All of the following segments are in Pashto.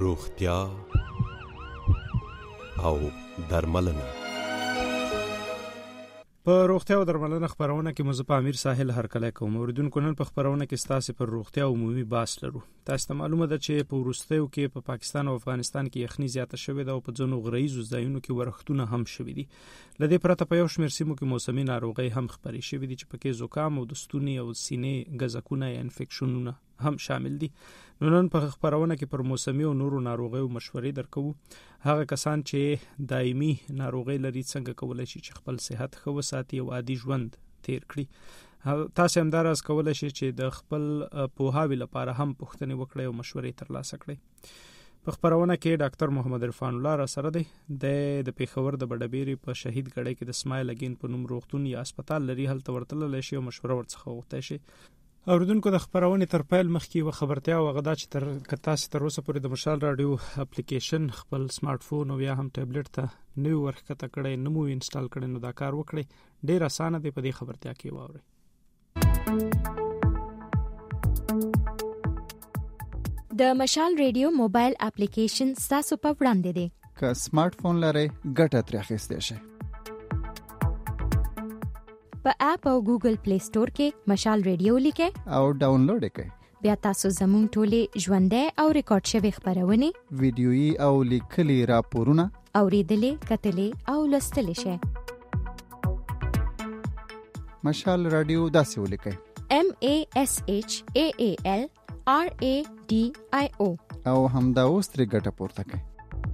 روغتیا او درملنه. په روغتیا او درملنه خبرونه کې مزه په امیر ساحل هرکله کوم اوریدونکو نن په خبرونه کې ستاسو پر روغتیا او عمومي بحث لرو. تاسو ته معلومه ده چې په وروستیو کې په پاکستان او افغانستان کې یخني زیاته شوې ده او په ځینو غریزو ځایونو کې ورښتونه هم شوې دي. لدې پرته په یو شمېر سیمو کې موسمي ناروغي هم خبرې شوې دي چې پکې زکام او د ستوني او سینې غزکونه یا انفیکشنونه هم شامل دي. نن په خبرونه کې پر موسمي او نورو ناروغیو مشورې درکو. هغه کسان چې دایمي ناروغي لري څنګه کولای شي چې خپل صحت ښه وساتي او عادي ژوند تیر کړي. تاسو هم دا راز کولای شئ چې د خپل پوهاوي لپاره هم پوښتنې وکړئ او مشورې ترلاسه کړئ. په خبرونه کې ډاکټر محمد عرفان الله را سره دی. د پیښور د بډبيري په شهید ګړی کې د اسماعیل اگین په نوم روغتون یا هسپتال لري. هلته ورتللی شي او مشوره ورڅخه وغوښتئ شي. اوریدونکو د خبرونه تر پیل مخکې و خبرتیا او غدا چې تر تاسو تر اوسه پورې د مشال رادیو اپلیکیشن خپل سمارټ فون او یا هم ټابلیټ ته نو ورکته کړئ نو انسټال کړئ نو دا کار وکړئ. ډیر اسانه دی په دې خبرتیا کې واورئ. د مشال رادیو موبایل اپلیکیشن تاسو په وړاندې دی. که سمارټ فون لرئ ګټه ترې اخیستئ شئ. په اپ او ګوګل پلی سٹور کې مشال رادیو لیکئ او ډاونلوډ کړئ. بیا تاسو زموږ ټولې ژوندۍ او ریکارډ شوی خبرونه ویډیويي او لیکلي راپورونه اوریدلې کتلې او لوستلې شئ. مشال رادیو داسې ولیکئ: MASHAALRADIO او همدا اوس ترې ګټه پورته کړئ.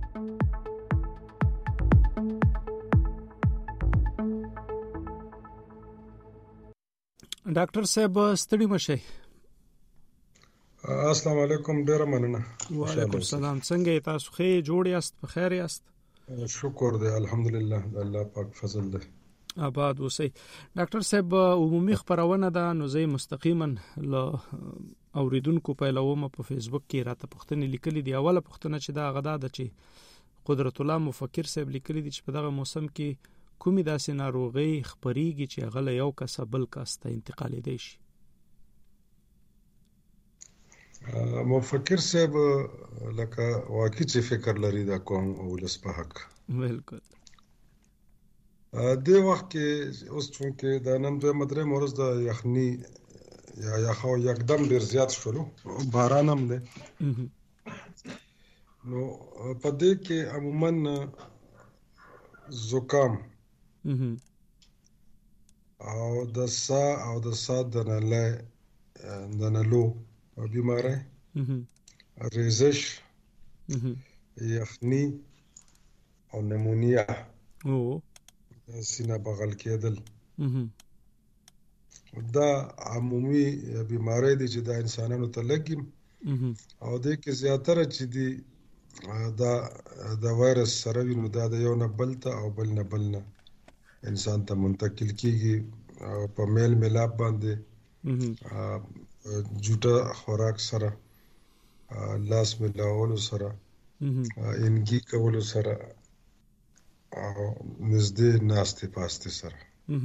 ډاکټر صاحب ستړي مشه. السلام علیکم. ډیر مننه. وعلیکم السلام. څنګه تاسو ښه جوړ یاست؟ په خیر یاست؟ شکر دی الحمدلله. الله پاک فضل دی. آباد اوسئ. ډاکټر صاحب عمومي خبرونه ده نو زه مستقیما ل اوریدونکو په لومه په فیسبوک کې راته پوښتنه لیکلې دی. اوله پوښتنه چې دا غدا ده چې قدرت الله مفکر صاحب لیکلي دي چې په دغه موسم کې کومې داسې ناروغي خبريږي چې هغه له یو کس بل کس ته انتقالېدای شي. مفکر صاحب لکه واقعي چې فکر لري دا کوم او لسپاک بالکل د وخت کې اوس چې د نن دوه مدرې مورز د یخني یا یخو یکدم ډیر زیات شولو باران هم ده نو په دې کې عموما زکام او د سا د نلو بیماری ریزش یخنی او نمونیا سینه بغل کېدل دا عمومي بیماری دي چې د انسانانو ته لګي او د کې زیاتره چې دي دا د وایرس سره وینو دا د یو نه بل ته او بل نه انسان ته منتقل کیږي په میل ملاب باندې جوټه خوراک سره لاس ملاولو سره انګي کولو سره او نزدې ناستې پاستې سره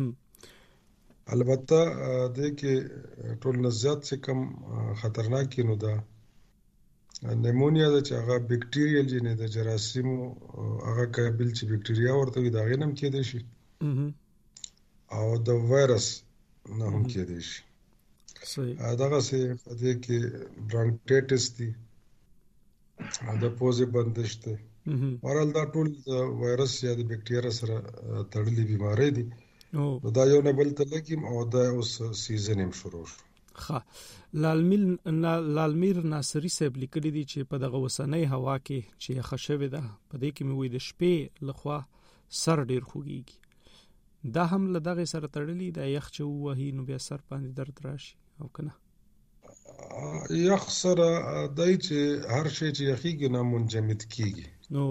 البته د کې ټول نه زیات څه کم خطرناک نو دا نیمونیا د چې هغه بکټیریل جنې د جراثیمو هغه قابل چې بکټیریا ورته وي دا غنم کېدای شي او د وایرس نه هم کېدای شي. صحیح. دغه څه د کې برانکایټس دي د پوزې بندش ده ورال دا ټول د وایرس یا د بکټیریا سره تړلې بیماری دي. دا یو نه بل ته لګیم او دا اوس سیزن هم شروع شو. ښه لالمیر ناصری صاحب لیکلي دي چې په دغه وسنۍ هوا کې چې یخه شوې ده په دې کې مې وې د شپې لخوا سر ډیر خوږیږي. دا هم له دغه سره تړلې ده یخ چې وهي نو بیا سر باندې درد راشي او کنه یخ سره دای چې هر شی چې یخیږي نه منجمد کیږي نو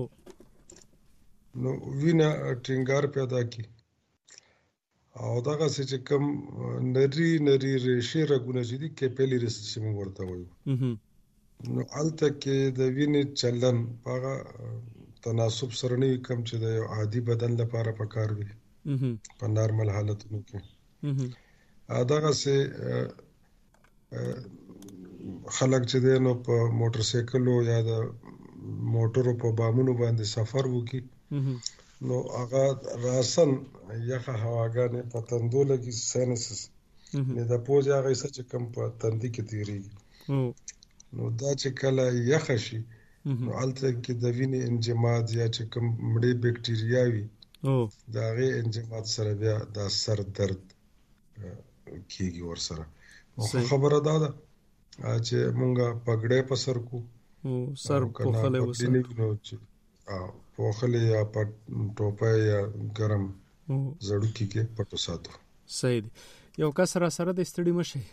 وینه ټینګار پیدا کی او دغه چې کوم نری ریشې رګونه چې دي کیپیلریز چې موږ ورته وایو نو الته کې د وینې چلن هغه تناسب سره نه کم چې د عادي بدن لپاره پکار وي په نارمل حالتونو کې دغه چې خلک چې نو په موټر سایکل یا د موټرو په بامونو باندې سفر وکړي نو هغه راسن یخه هواګانې په تندو لګي ساینسز نه د پوزې هغه څه چې کم په تندي کې تیریږي نو دا چې کله یخ شي نو الته کې د وینې انجماد یا چې کم مړې بکټریاوي دا غي انجماد سره بیا د سر درد کیږي ورسره خبره ده چې مونږه پګړې په سر کو سر په خله وسره په خله یا په ټوپه یا ګرم زړو کې پټو ساتو صحیح یو کس را سره د استړي مشه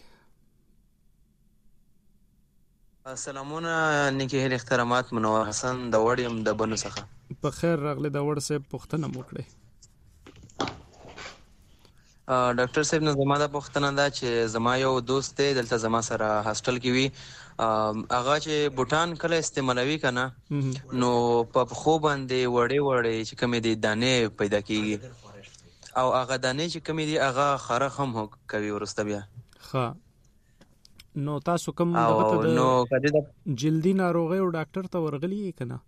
سلامونه نیکی هل احترامات منور حسن د وړیم د بنو څخه په خیر راغله د وړ صاحب پښتنه موکړه ډاکټر صاحب نو زما د پښتنه دا چې زما یو دوست دی دلته زما سره هاستل کې وی هغه چې بوټان کله استعمالوي کنه نو په خو باندې وړې چې کومې دي دانې پیدا کیږي او هغه دانې چې کومې دي هغه خره هم کوي ورسته بیا ها نو تاسو کوم دغه نو کدی د جلدی ناروغي او ډاکټر ته ورغلی کنه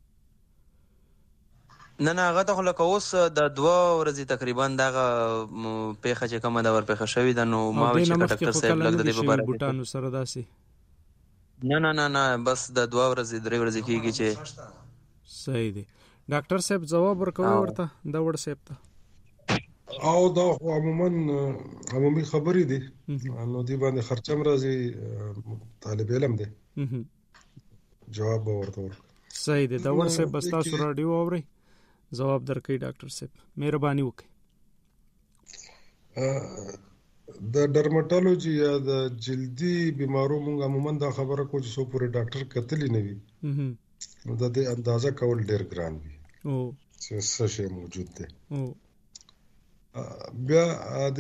نه هغه ته خلک اوس د 2 ورځې تقریبا دغه پیخه چې کومه د ور پیخه شوی د نو ما چې ډاکټر صاحب لګ د دې په بوټانو سره داسي نه بس د 2 ورځې 3 ورځې کیږي چې صحیح دی ډاکټر صاحب جواب ورکوي ورته دا وړ صاحب ته او دا عمومي خبرې دي نو دی باندې خرچم راځي طالب علم دی جواب ورته صحیح دی دا ور صاحب بس تاسو رادیو اوري جواب درکې ډاکټر صاحب مهرباني وکړئ د ډرمټالوجي یا د جلدي بیمارو موږ عموما دا خبره کوو چې سو پورې ډاکټر کتلی نه وي نو د دې اندازه کول ډیر ګران وي چې څه شی موجود دی بیا د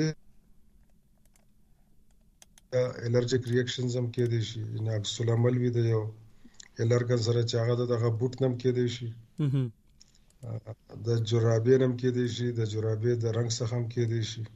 الرجیک ریاکشنز هم کې دي شي نه عکس العمل وي د یو الرګن سره چې هغه دغه بوت نم کې دي شي د جرابې نم کې دي شي د جرابې د رنگ څخه هم کې دي شي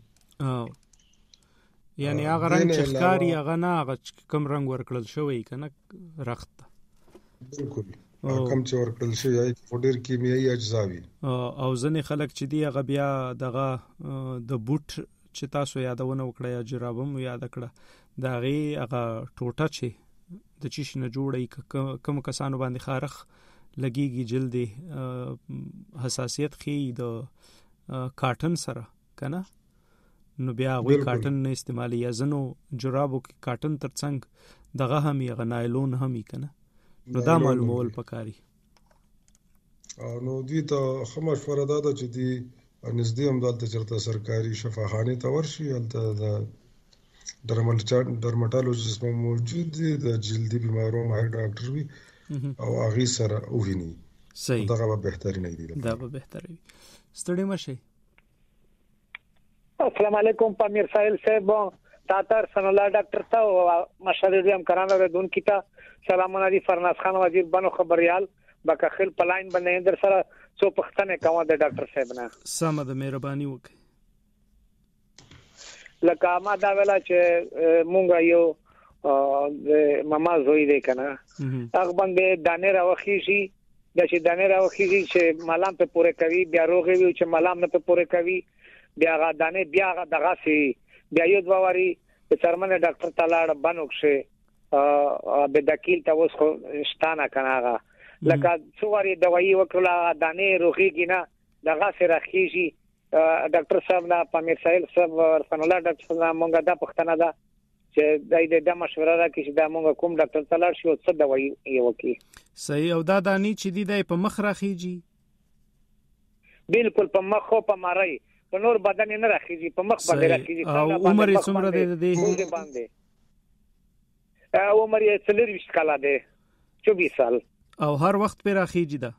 یعنی هغه رنگ چې ښکاری هغه نه هغه کوم رنگ ورکړل شوی کنه رخت بالکل کم چې ورکړل شوی یا ډېر کیمیاوي اجزا وي او ځنې خلک چې دی هغه بیا دغه د بوت چې تاسو یادونه وکړه یا جرابم یاد کړه دا غي هغه ټوټه چې د چیش نه جوړي کوم کسانو باندې خارخ لګيږي جلدي حساسیت خي د کاټن سره کنه نو بیا وی کاټن نه استعمالي یا زنو جرابو کې کاټن ترڅنګ دغه هم یې نایلون هم کنه نو دا معلومول پکاري نو دوی ته مشوره ده چې دی نږدې هم دلته چرته سرکاري شفاخانه ته ورشي هلته د ډرمټالوجیست موجود دي د جلدي بیمارو ماهر ډاکټر وي او هغه سره ویني صحیح دا به بهتري نه دی دا به بهتري ستړي مشه السلام علیکم پامیر ساحل صاحب تاتر سن الله ډاکټر صاحب مشاهده هم کرانه ردون کیتا سلامونه دي فرناز خان وزیر بنو خبريال بکخل پلاین باندې در سره څو پښتنه کوم د ډاکټر صاحب نه سم د مهرباني وکړي لکه ما دا ویلا چې مونږ یو د ماما زوی دی کنه هغه باندې دانه راوخی شي د چې دانه راوخی شي چې ملام په پوره کوي بیا روغي وي چې ملام نه په پوره کوي بیا غا دانه بیا دغه سي بیا یو دواري په چرمنه ډاکټر تعالی بنوکشه به دکیل ته وس خو شتانه کنه لکه څواري دوايي وکړه دانه روغيږي نه دغه سره خيږي ډاکټر صاحب نه پامیر ساحل صاحب ورسن الله ډاکټر صاحب مونږه د پښتنه ده چې د مشوره راکړي چې دا مونږ کوم ډاکټر تلل شي او څه دوايي یو کی صحیح او دا دانی چې دی په مخ راخيږي بالکل په مخ او په مارای په نور بدن نه راخيږي په مخ باندې راخيږي او عمر یې څومره دی باندې عمر یې 40 کاله دی 24 سال او هر وخت پر راخيږي دا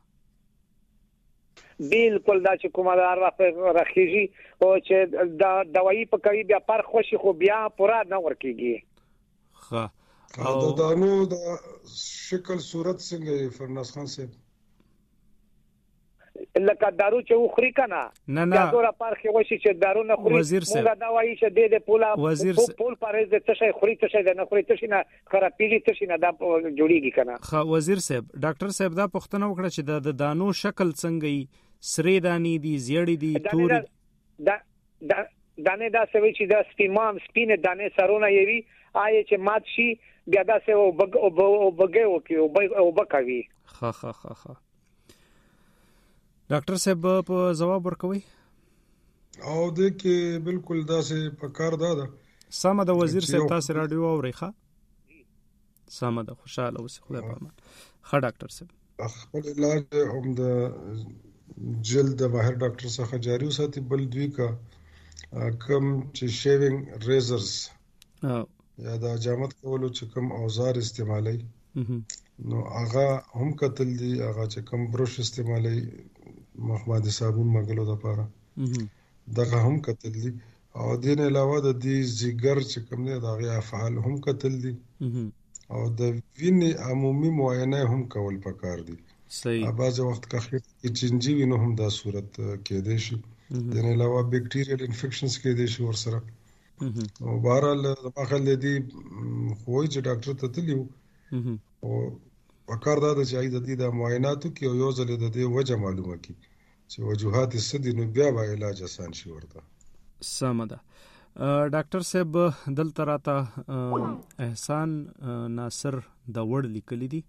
بالکل دا چې کومه دار راخيږي او چې دا دوايي په کوي بیا پر خوشي خو بیا پورا نه ورکیږي ها او دا نو د شکل صورت څنګه فرناز خان صاحب لکه دارو چې وخوري کنه نه دورا پارخه وشي چې دارو نه خوري موږ دا وایي چې د پول پارز د څه شي خوري څه شي نه خوري څه شي نه خرابېږي څه شي نه دا جوړیږي کنه. خو وزیر صاحب ډاکټر صاحب دا پوښتنه وکړه چې د دانو شکل څنګه ای سری دانی دي زیړی دي تور دا دانه دا سوي چې دا سپینه دانه سرونه یوي آی چې مات شي بیا دا سه او بګو کې او بکوي. ها ډاکټر صاحب په جواب ورکوي او د کې بالکل داسې پکار ده سم د وزیر صاحب تاسو رادیو اوري ښه سم د خوشاله اوسه خدای په امان. ښه ډاکټر صاحب خپل علاج هم د جلد ماهر ډاکټر څخه جاری وساتي. بل دوی کا کم چې شیوینګ ریزرز یا د جامد کولو چې کم اوزار استعمالي نو هغه هم کتل دي هغه چې کم بروش استعمالي مخماد صابون مګلو د پاره دغه هم کتل دي او دین علاوه د دې زیګر چې کوم نه دغه افعال هم کتل دي او د وینې عمومي معاینه هم کول پکار دي. صحیح بعض وخت که خېټه چنجي وینو هم دا صورت کې دي شي دین علاوه بیکټیریل انفیکشنز کې دي شي ورسره او بهرحال داخل دي خوې چې ډاکټر ته تلیو او پکار دا چې د معایناتو کې یو ځل د دې وجه معلومه کی چې وجوهات السد نو بیا به علاج آسان شي ورته. سمده ډاکټر صاحب دلته راته احسان ناصر د وړ لیکلی دي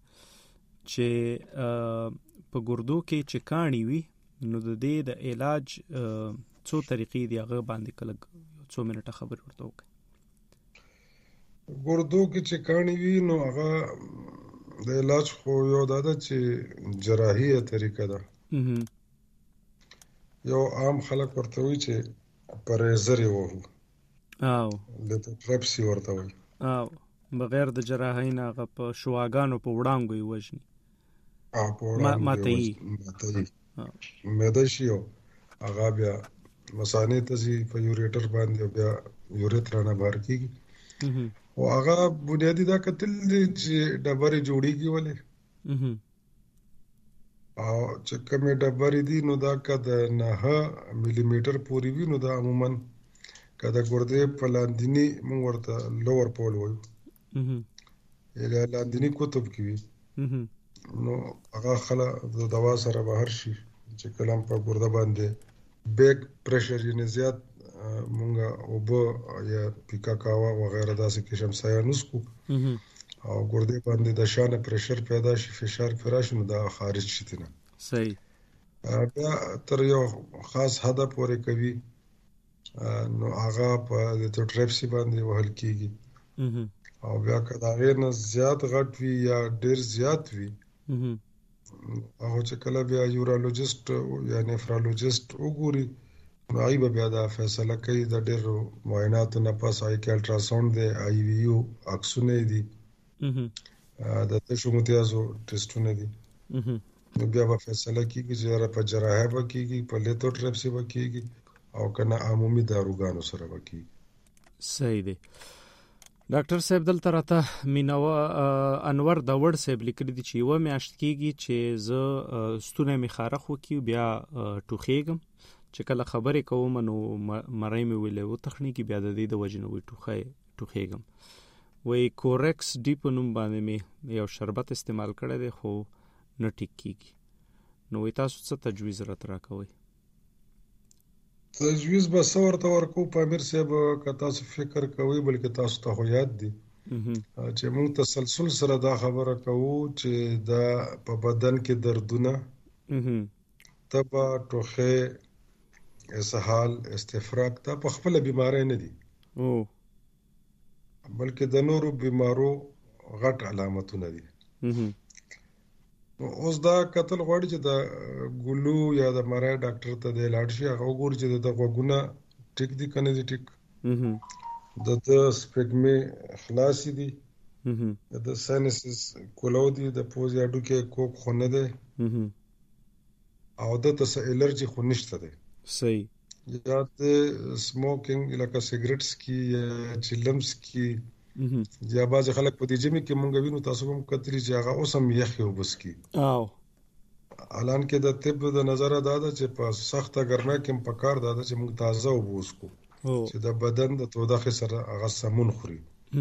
چې په ګردو کې چې کانی وي نو د دې د علاج څو طریقې دی هغه باندې کله څو منټه خبر ورته وکړي. ګردو کې چې کانی وي نو هغه د علاج خو یو دا ده چې جراحي طریقه ده. یو عام خلک ورته وي چې پریزر یې وو او د ټرپسي ورته وي او بغیر د جراحۍ نه هغه په شواګانو په وړانګو یې وژني ماتي مېده شي او هغه بیا مثانې ته ځي په یوریټر باندې بیا یوریترا نه بهر کېږي او هغه بنیادی دا کتل دي چې ډبرې جوړیږي ولې او چې کومه ډبرې دي نو دا کده 9 ملي میټر پورې وي نو دا عموما کده ګردې په لاندینی موږ ورته لوور پول وایو یا لاندینی قطب کې وي نو هغه خلا د دوا سره بهر شي چې کلام په ګرده باندې بیک پریشر یې زیات مونږه او به یا پیکا کاوا وغیرہ داسې کې شمسایا نسکو او ګردې باندې د شان پریشر پیدا شي فشار فراشي نو دا خارج شي نه. صحیح بیا تر یو خاص هدف پورې کوي نو هغه په د ټرپسي باندې وهل کیږي او بیا کدا غیر نه زیات غټ وي یا ډیر زیات وي هغه چې کله بیا یورولوژیست یا نفرولوژیست وګوري نو ای به بیا دا فیصله کوي د ډیر معاینات نه پس آی کې الټراساوند دی آی وی یو اکسونه دي د تشو متیازو ټیسټونه دي نو بیا به فیصله کیږي چې په جراحه به کیږي په لیتو ټرپسي به کیږي او کنه عمومي داروګانو سره به کیږي. صحیح دی ډاکټر صاحب دلته راته مینوا انور د وړ صاحب لیکلي دي چې یو میاشت کیږي چې زه ستونه می خارخ وکي بیا ټوخېږم چې کله خبرې کوم نو مړی مې ویلې و تخنی کې بیا د دې د وجنه وي ټوخېږم وای کورکس ډی په نوم باندې مې یو شربت استعمال کړی دی خو نه ټیک کیږي نو تاسو څه تجویز راکوي؟ تجویز به څورته ورکو په امیر صاحب که تاسو فکر کوئ بلکې تاسو ته خو یاد دي چې موږ تسلسل سره دا خبره کوو چې دا په بدن کې دردونه تبا ټوخه اسهال استفراغ دا په خپل بیماری نه دي بلکې د نورو بیمارو غټ علامتونه دي. اوس دا قتل غواړي چې د ګلو یا د مرای ډاکټر ته د لاړ شي هغه وګوري چې د غوګونه ټیک دي کنه دي ټیک د سپګمې خلاصي دي د ساینسز کولو دي د پوز یا ډوکې کوک خونه ده او د تاسو الرجی خو نشته ده. صحیح یا د سموکینګ لکه سیګریټس کی یا چلمس کی یا باز خلک په دې جمع کې مونږ وینو تاسو هم کتلی چې هغه اوسم یخ یو بس کی الان کې د طب د نظره دا ده چې په سخته ګرمۍ کې په کار دا ده چې موږ تازه اوبه وڅښو چې د بدن د تودوخې سره هغه سمون خوري.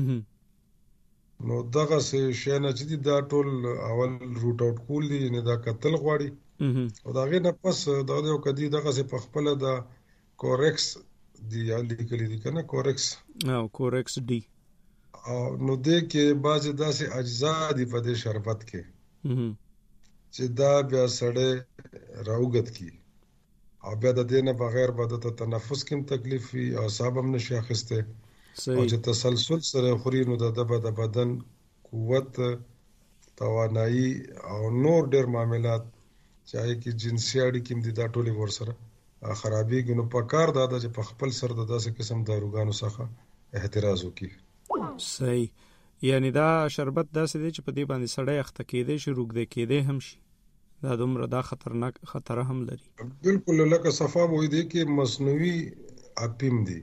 نو دغه شی نه چې دا ټول اول روټ اوټ کول دي نه دا کتل غواړي او دا غي نه پس دا یو کدي دغه څه په خپل د کورکس دی یا لیکلي دي کنه کورکس ډي نو دې کې بعضی داسې اجزا دي په دې شربت کې چې دا بیا سړی راوګت کی او بیا د دې نه بغیر به د تنفس کې تکلیف وي او صاحب هم نشي اخیسته او چې تسلسل سره خوري نو د بدن قوت توانایي او نور ډېر معاملات چاهي کې جنسي اړیکې هم دي دا ټولې ورسره خرابېږي. نو په کار دا ده چې په خپل سر د داسې قسم داروګانو څخه احتراز وکړي. صحیح، یعنی دا شربت داسې دی چې په دې باندې سړی اخته کېدی شي، روږدی کېدی هم شي، دا دومره دا خطرناک خطر هم لري. بالکل لکه صفا وې دی کې مصنوعي اپیم دی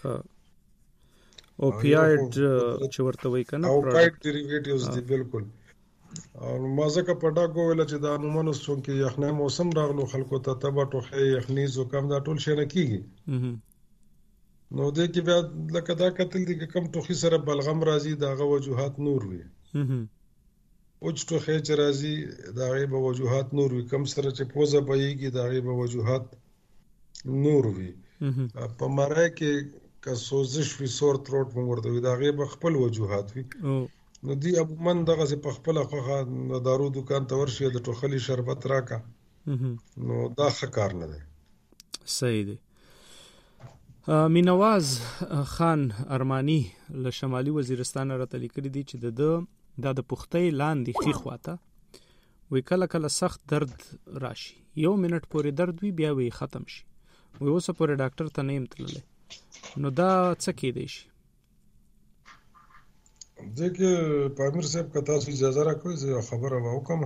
اوپیاید چې ورته وایي کنه اوپیاید ډیریویټیوز دی. بالکل او مازه کا پټا کوله چې دا نومونو څونکې یخنۍ موسم راغلو خلکو ته تبه ټوخه یخنۍ زکام دا ټول شي نه کیږي. نو دې کې بیا لکه دا کتل دي چې کم ټوخي سره بلغم راځي داغه وجوهات نور وي او چې ټوخه چې راځي داغه به وجوهات نور وي، کم سره چې پوزه بهيږي داغه به وجوهات نور وي. په مړای کې که سوزش وي سور تروټ موږ ورته وي داغه به خپل وجوهات وي. نو دی عموما دغه په خپل خوخه دارو دکان ته ورشي د ټوخلي شربت راکا نو دا ښکار نه دی. صحیح دی. مینواز خان ارمانی له شمالي وزیرستان راته لیکلي دي چې د پختې لاندې خې خواته وی کله کله سخت درد راشي، 1 منټ پورې درد وی بیا وی ختم شي، وی اوس پورې ډاکټر ته نه يم تللی، نو دا څه کېدی شي؟ ځکه پامیر صاحب که تاسو اجازه راکوئ زه خبره به وکړم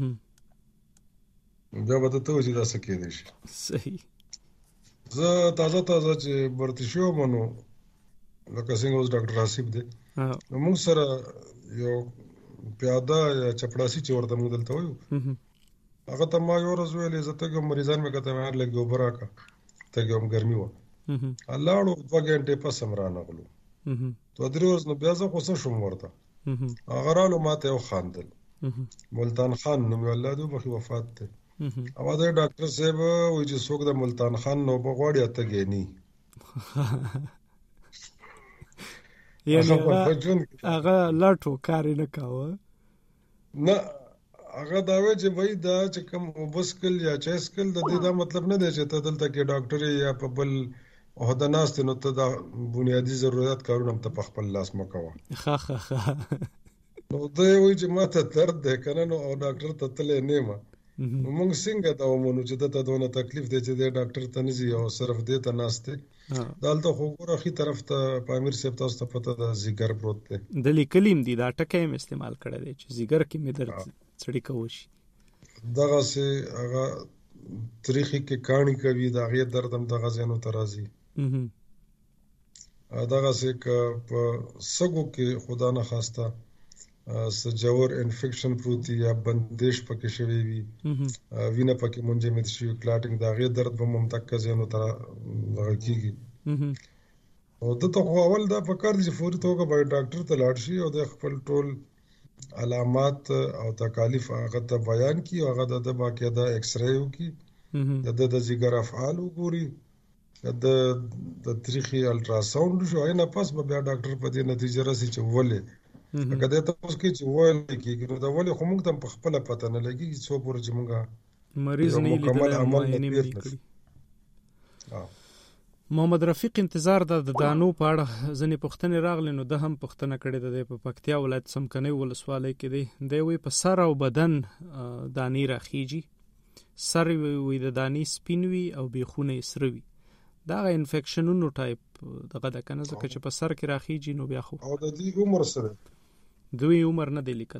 بیا به ته وځي دا څه کېدی شي. صحیح. زه تازه چې برتی شوم نو لکه څنګه اوس ډاکټر حسیب دی نو موږ سره یو پیاده یا چپړاسي چې ورته موږ دلته وایو هغه ته ما یو ورځ ویلې زه ته مریضان مې کته مې لګي اوبه راکړه ته کوم ګرمي وه الله 2 غنټې پس هم رانغلو 2-3 ورځې نو بیا زه غوسه شوم ورته هغه رالو ماته یو خاندل ملتان خان نوم یې الله دې وبخښي وفات دی او دا ډاکټر صاحب وایي چې څوک د ملتان خان نو په غواړي اته ګینی یعنی هغه لاټو کار نه کاوه نه هغه دا وایي چې وایي دا چې کوم وبسکل یا چاسکل د دې دا مطلب نه دی چې ته دلته کې ډاکټر یا په بل عہده ناست نو ته دا بنیادی ضرورت کارونه ته په خپل لاس مکوه نو دا وایي چې ماته درد ده کنه نو او ډاکټر ته تلې نه ما نو موږ څنګه دا ومنو چې ته دونه تکلیف دی چې د ډاکټر ته نزي او صرف دې ته ناشته دالته خو ګوره خي طرف ته پامیر صاحب تاسو ته پته ده زیګر پروت دی د لیکلیم دی دا ټکه هم استعمال کړی دی چې زیګر کې مې درد سړی کوشي دغه سه هغه تاریخي کې کہانی کوي دا غي درد هم دغه ځانو ترازی دغه سه ک په سګو کې خدا نه خواسته سجور انفیکشن پروتي یا بندش پکې شوی وي وینه پکې منجمد شي کلاټینګ دا غي درد به ممتک ځانو تر دغه کیږي او ته اول دا فکر دي چې فوري توګه به ډاکټر ته لاړ شي او د خپل ټول علامات او تکالیف هغه ته بیان کی او هغه د باقاعده ایکس رے وکي د ځګر افعال وګوري د تاریخي الټراساوند شو نه پس به بیا ډاکټر په دې نتیجه راسي چې ولې کله ته اوس کې چې ولې کېږي دا ولې خو موږ ته په خپل پته نه لګي چې څو پورې چې موږ مریض نه لیدل. محمد رفیق انتظار د دانو په اړه ځنې پوښتنې راغلي نو د هم پوښتنه کړې ده په پکتیا ولایت څمکنۍ ولسوالۍ کې دی وی په سر او بدن دانی راخیږي سر وی د دانی سپین وی او بیخونه سره وی دا انفیکشنونو ټایپ دغه د کنه ځکه چې په سر کې راخیږي نو بیا خو او د دې عمر سره دوی عمر نه دی لیکل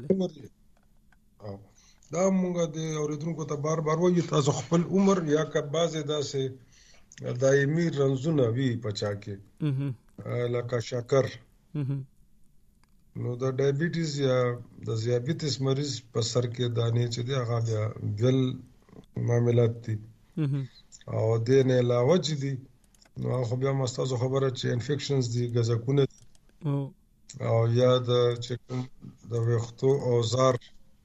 دا مونږه د اوریدونکو ته بار بار وایي تاسو خپل عمر یا که بعضې داسې دایمي رنځونه وي پچا کې لکه شکر نو د ډایبیټیز یا د ذیابیطس مریض په سر کې دانې چې دی هغه بیا ول معاملات دي او د نه علاوه چې دي نو خو بیا مستازو خبره چې انفیکشنز دي غزکونه او یا د چې د وختو اوزار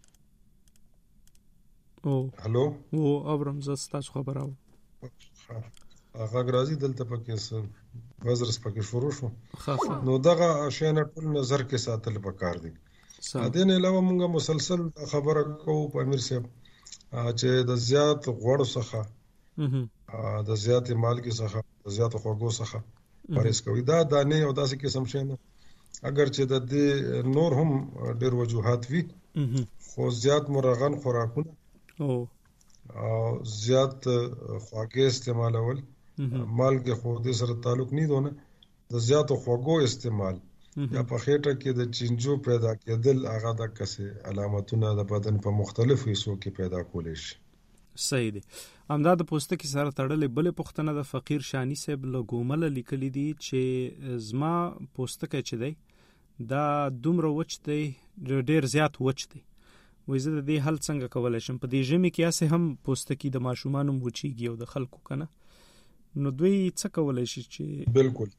هلو ابرم زستاسو خبره هغه غرازي دلته پکې وزرس پکې شروع شو نو دغه شیانه ټول نظر کې ساتل پکار دي د نه علاوه موږ مسلسل خبره کوو په امیر صاحب چې د زیات غوړ څخه د زیات مالګي څخه د زیات خوږو څخه پرهیز کوي دا دانه او داسې قسم شینه اگر چې د دې نور هم ډېر وجوهات وي خو زیات مرغن خوراکونه او زیات خواږه استعمالول مالګه خو د سره تعلق نه دونه د زیات خوږو استعمال یا په خېټه کې د چینجو پیدا کېدل هغه د کسه علامتونه د بدن په مختلفو حصو کې پیدا کولې شي صحیح دي همدا د پوستکي سره تړلې بل پوښتنه د فقیر شانی صاحب لګومل لیکلي دي چې زما پوستکي چې دی دا دومره وچ دی ډېر زیات وچ دی وې زه د دې حل څنګه کولای شم په دې ژمي کې اسه هم پوستکي د ماشومان وچیږي او د خلکو کنه نو دوی څه کولای شي چې بالکل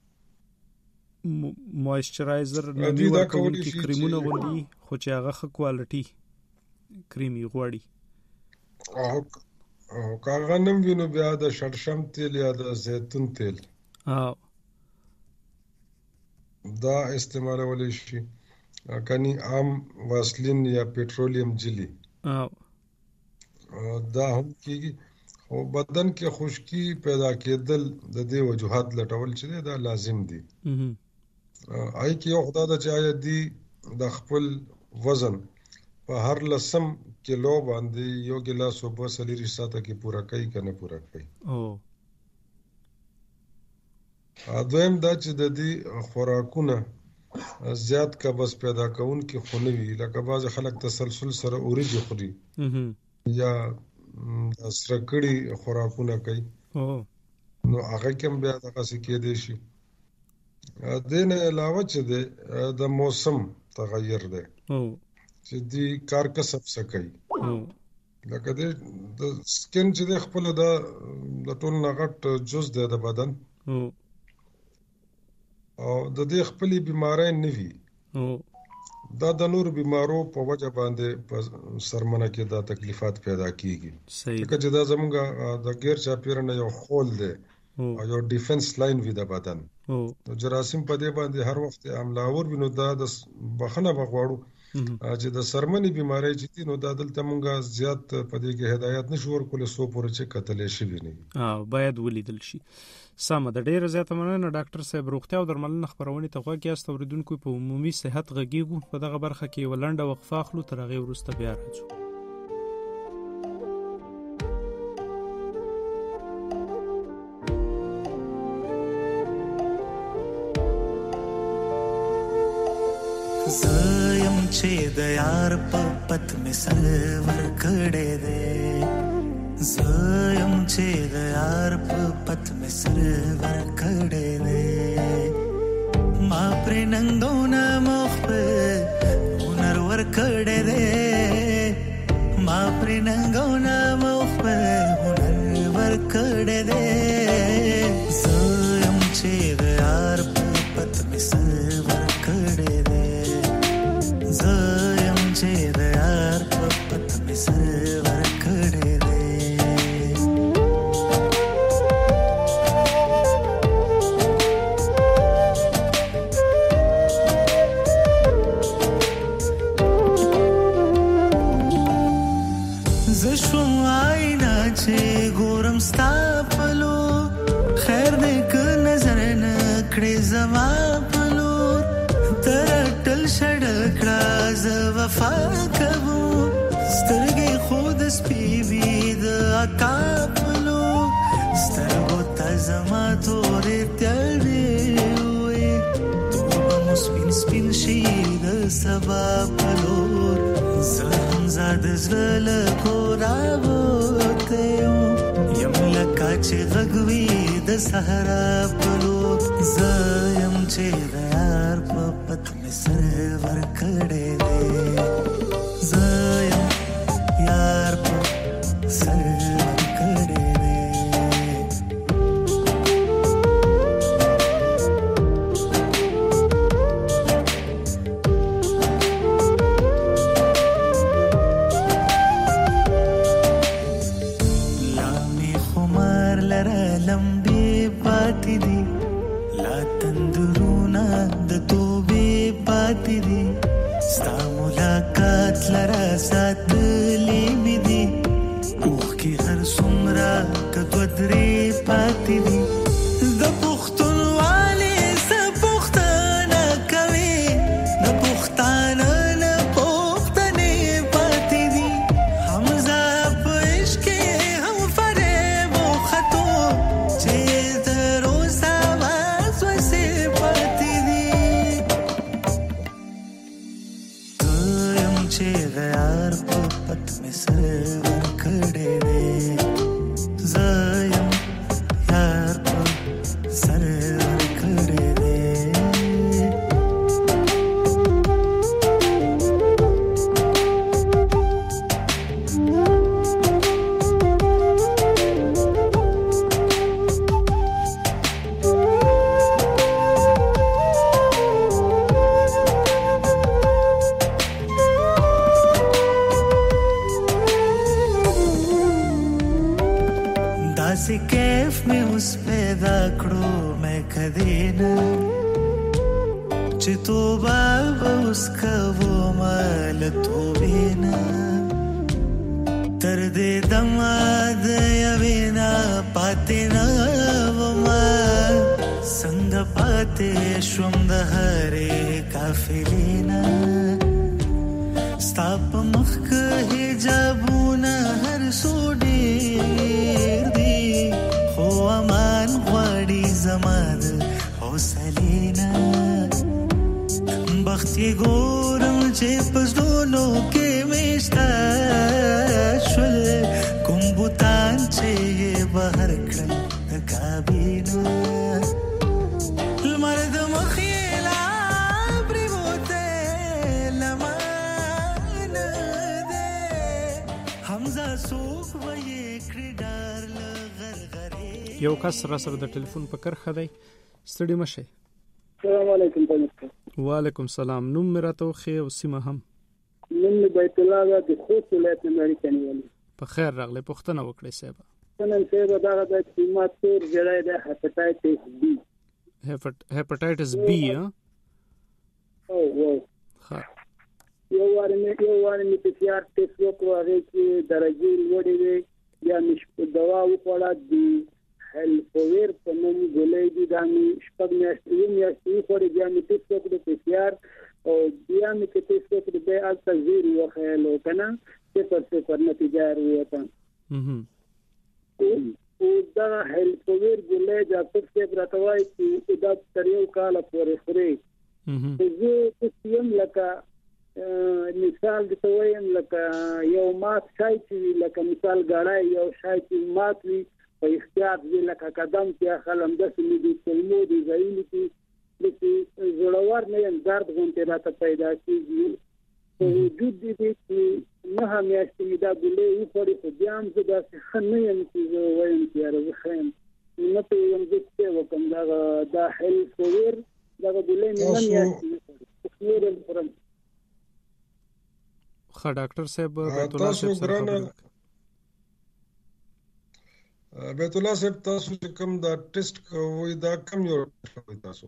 موئسچرایزر نوی ورکول کی کریمونه غوندي خو چې هغه ښه کوالټي کریمي غوړي او کاغه نم وینو بیا د شړشم تیل یا د زیتون تیل دا استعمالول شي کني عام واسلین یا پټرولیم جلی دا هم کیږي او بدن کې خشکی پیدا کېدل د دې وجوهات لټول چې دا لازم دي آی کې یو خدای د چا دی د خپل وزن په هر لسم کیلو باندې یو ګلاس او بسلی رساته کې پورا کوي کنه پورا کوي دویم دا چې د دې خوراکونه زیات قبض پیدا کون کې خونوي لکه باز خلک تسلسل سره اوریجی خوري یا سرکړی خوراکونه کوي نو هغه کوم بیا دغه څه کې دي شي دین علاوه چې د موسم تغیر دی چې دی کار کسب سکی لکه د سکن چې د خپل د ټول نغټ جز دی د بدن او د دې خپلې بیماری نه وي دا د نور بیمارو په وجه باندې په سرمنه کې دا تکلیفات پیدا کیږي لکه چې دا زموږ د غیر چاپیرنه یو خول دی او یو ډیفنس لاین وي د بدن نو جراثیم په دې باندې هر وخت عملاور وینو دا د بخنه بغواړو چې د سرمنې بیماری چې نو دا دلته مونږه زیات په دې کې هدایت نشو ورکول سو پورې چې قتل شي ویني باید ولیدل شي سمه د ډیره زیاته مننه ډاکټر صاحب روغتیا او درملنه خبرونه ته غوږی است اوریدونکو په عمومي صحت غږیږو په دغه برخه کې ولنډه وقفه اخلو تر هغه وروسته بیا راځو زیم چې د یار په پت می سلور کړه دې زیم چې د یار په پت می سلور کړه دې ما پر ننګونه مخ په هنر ور کړه دې ما پر ننګونه مخ په هنر ور کړه دې زیم چې د یار په پت می سلور کړه دې زیم چې د یار په پت می سلور کړه دې زشوم آئینا چې ګورم ستا پلو خیر دې که نظر نه کړې زما پلور ترټل شړل کړه ز وفا کوو سترګې خود سپی وی د عطا پلو سترګو ته زما تورې تړې وې تور مو سپین سپین شي د سبا پلور زهم زاد زل کو راوته یم لکه چې غږوي د صحرا پلور زیم چې د یار په پت می سلور کړه دې زیم یار په سلور می سر ورکړې دې زایم یار په سر ورکړې دې داسې کیف مې اوس پیدا کړو مې کدینا چې توبه اوس کوم ل توبینا تر دې دمه د یوینا پاتینا وما څنګه پاتې شوم د هرې کافلینا ستا په مخ کې حجابونه هر سوډي امان غواړي زماد حوصلینا بختي ګورم چې پزړونو کې مشتا شول کوم بوتان چې بهر کړل د کابینو لمر د مخیلا پریوته لمان ده حمزه سوق وې کړدار یو کس را سره د ټلیفون په کرخه دی ستړي مشه. السلام علیکم پنځه. وعلیکم السلام. نوم مې راته خو او سیمه هم. نوم بیت الله د خوست ولایت امریکا نیولې. په خیر راغلی پښتنه وکړې صاحب. نن صاحب دا د قیمت تور جړای د هپاتایټس بی. هپاتایټس بی ها؟ او ها. یو واره مې په سیار ټیسټ وکړو هغه کې درجه لوړې وي یا مش دوا وکړه دی هلفویر په نوم ګولې دي د شپږ میاشتې خوري بیا مې ټیسټ وکړو په سیار او بیا مې ټیسټ وکړو به الته زیرو وخیلو کنه چې پر څه پر نتیجه وروته او دا هلفویر ګولې د څه براتوي چې دا تر یو کال پورې خوري زه څه لکه مثال د تویم لکه یو مات شای چې لکه مثال غړای یو شای چې مات وي په احتیاط وی لکه قدم کې خلم د سمې د کلمو د ځایلې کې لکه زړور نه یم درد غونډه راته پیدا کیږي وجود دې چې نه همیاشتې دا ګلې یو پرې په ځان زه د خنه یم چې وایم چې راځم نو په یم چې وکم دا هل فور دا ګلې نه همیاشتې خا ډاکټر صاحب بیت الله صاحب تاسو کوم دا ټیسټ کوي دا کم یو کوي تاسو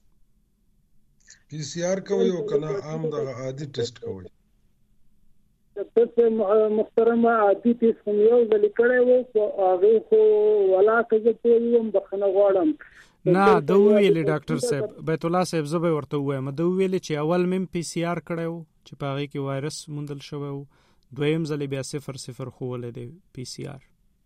پی سی آر کوي او کنه عام دا عادي ټیسټ کوي تاسو محترمه عادي ټیسټ کوم یو ځل کړه وو هغه خو ولا کزه کوم بخنه غواړم نه د ویلې ډاکټر صاحب بیت الله صاحب زبې ورته وایم د ویلې چې اول مم پی سی آر کړو چې پاره کې وایرس موندل شوی او دویم ځل بیا 0 خو ولې دی پی سی آر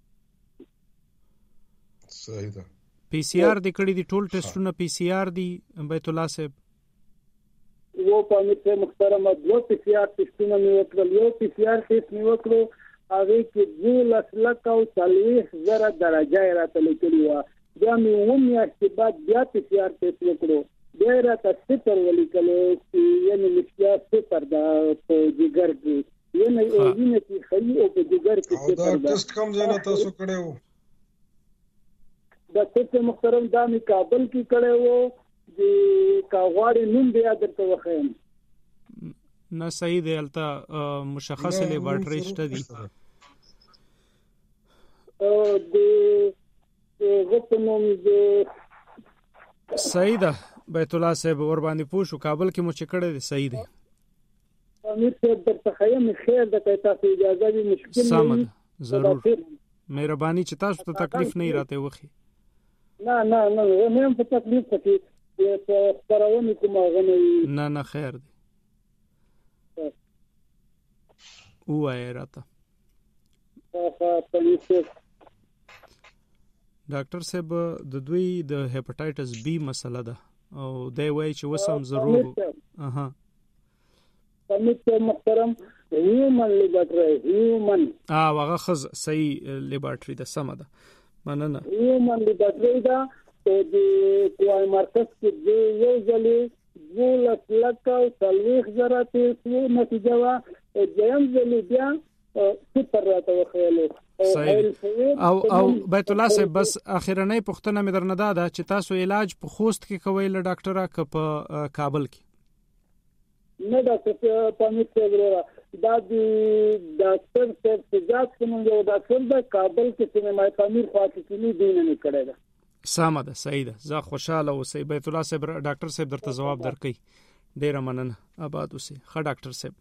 صحیح ده پی سی آر د کړي دی ټول ټیسټونه پی سی آر دی بیت الله صاحب وو په مته محترمه دوه پی سی آر ټیسټونه مې وکړل یو پی سی آر ټیسټ مې وکړو هغه کې 2,40,000 درجه راته لیکلی و بیا مې ومیاشتې بعد بیا پی سی آر ټیسټ وکړو بیا راته صفر ولیکلو چې یعنې مشکیا صفر ده په جګر کې یعنې وینه کې خلی او په جګر کې صفر ده دا ټیسټ کوم ځای نه تاسو کړی وو دا ټیسټ محترم دا مې کابل کې کړی وو د کاغواړي نوم بیا درته وښیم نه صحیح دی البته مشخص لیبارټری شته دي صحیح ده بیت الله صاحب ور باندې پوښو کابل کې مو چې کړه دي صحیح دی امیر صاحب درته خیم خیر د تاسو اجازه دي مشکل نه ضرور مهرباني چې تاسو ته تکلیف نه راته وخی نه هم په تکلیف کې په خبرونه کوم غني نه خیر دی وای راته ډاکټر صاحب د دوی د هپاتایټس بی مسله ده او دی وایي چې وسم ضرور پمیت محترم هیومن لیبرټری هغه خز صحیح لیبرټری د سم ده مننه هیومن لیبرټری دا د کوای مرکز کې د یو ځلې 2 لک او 30 زره ته نتیجه وا یم ځلې بیا سپر راته وخیلو او بیت الله صاحب بس اخیرنۍ پوښتنه مې درنه ده چې تاسو علاج په خوست کې کوئ له ډاکټره که په کابل کې نه ډاکټر پامیر صاحب دا د ډاکټر صاحب سجاد کوم یو ډاکټر د کابل کې چې مې پامیر خاصه کې دین نه کړی دا سمه ده صحیح ده زه خوشاله اوسې بیت الله صاحب ډاکټر صاحب درته جواب درکړي ډیره مننه آباد اوسې ښه ډاکټر صاحب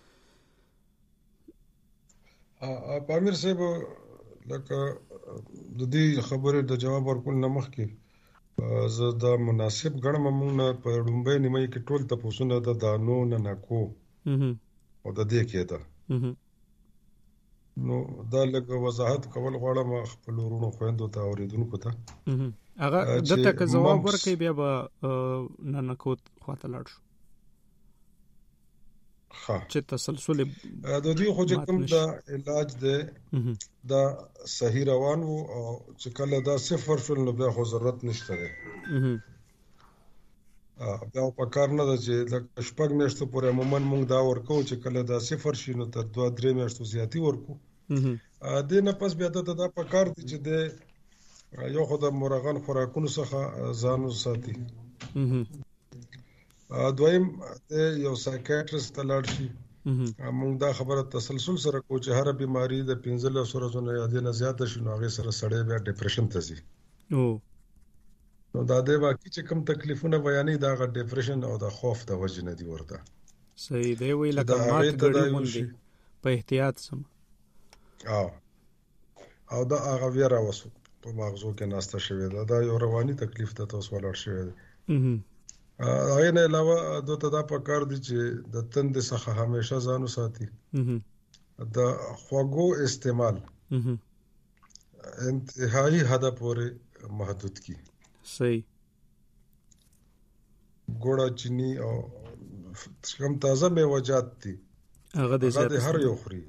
پامیر صاحب لکه د دې خبرې د جواب ورکول نه مخکې زه دا مناسب ګڼم موږ په لومبۍ نیمه کې ټول تاسو نه د دانو نه نکو او د دې کې ده نو دا لکه وضاحت کول غواړم خپل ورونو خويندو ته اوریدونکو ته هغه دته که جواب ورکړي بیا به نه نکو خواته لاړ شو چې تسلسل د دې خو چې کوم دا علاج دی دا صحیح روان وو او چې کله دا صفر شول نو بیا خو ضرورت نشته دی بیا په کار نه ده چې د شپږ میاشتو پورې عموما موږ دا ورکو چې کله دا صفر شي نو تر 2-3 میاشتو زیاتی ورکو د نه پس بیا ته دا په کار دي چې د یو خو د مرغان خوراکونو څخه ځان وساتي دویم یو سایکیاټریست ته لاړ شي موږ دا خبره تسلسل سره کو چې هر بیماری د 15 ورځې یا د نه زیات شي نو هغه سره سړی بیا ډیپریشن ته ځي نو دا د واقعي چې کوم تکلیفونه بیانې دا غ ډیپریشن او د خوف د وجې نه دی ورته صحیح دی وی لکه مات غړي مونږ په احتیاط سم او دا هغه ویرا وسو په مغزو کې ناسته شوی دا یو رواني تکلیف ته تاسو ولر شوی دی هغه نه علاوه دوته دا په کار دي چې د تند څخه همیشه ځان وساتي د خواږو استعمال انتهایی حد پورې محدود کی صحیح ګوړه چینی او کوم تازه میوه‌جات دي هغه د هر یو خوري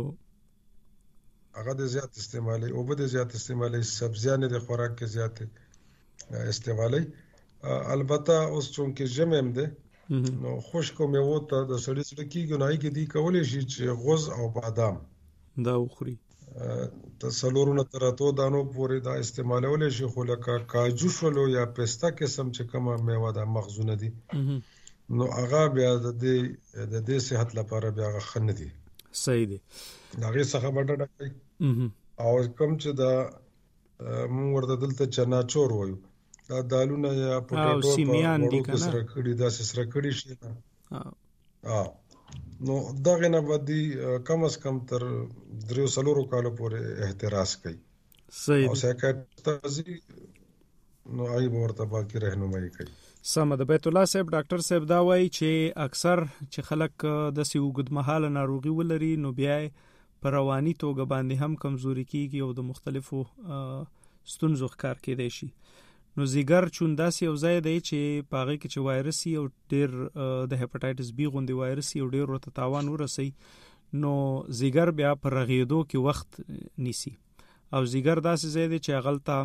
هغه د زیات استعمالي او به د زیات استعمالي سبزیانه د خوراک کې زیات استعمالي البته اوس چونکه جمعم ده نو خشکو میوه ته د سړی سره کیږي نه کې دی کولای شي چې غوز او بادام دا وخوري د سلورونو تر اتو دانو پورې دا استعمالول شي خو لکه کاجو شولو یا پستا قسم چې کومه میوه د مغزونه دي نو هغه بیا د دې صحت لپاره بیا خن دي صحیح دي هغه څخه بډډه کوي او کوم چې دا موږ ورته دلته چناچور وایو دا دالونه یا پټاټو په سره کړي دا سره کړي شي نو دا غنه بدی کم از کم تر 3 کالو پورې احتراز کوي صحیح او سایکاټري نو آی ورته باقي راهنمایي کوي سم د بیت الله صاحب ډاکټر صاحب دا وایي چې اکثر چې خلک د سی وګدمحاله ناروغي ولري نو بیا په رواني توګه باندې هم کمزوري کیږي او د مختلفو ستونزو ښکار کېدای شي نو زیګر چونداسي او ځای دی چې پاغه کې چې وایرسي او ډیر د هپاتایټس بی غوندي وایرسي او ډیر ورته تاوان ورسي نو زیګر بیا پر رغیدو کې وخت نیسي او زیګر داسې ځای دی چې غلطه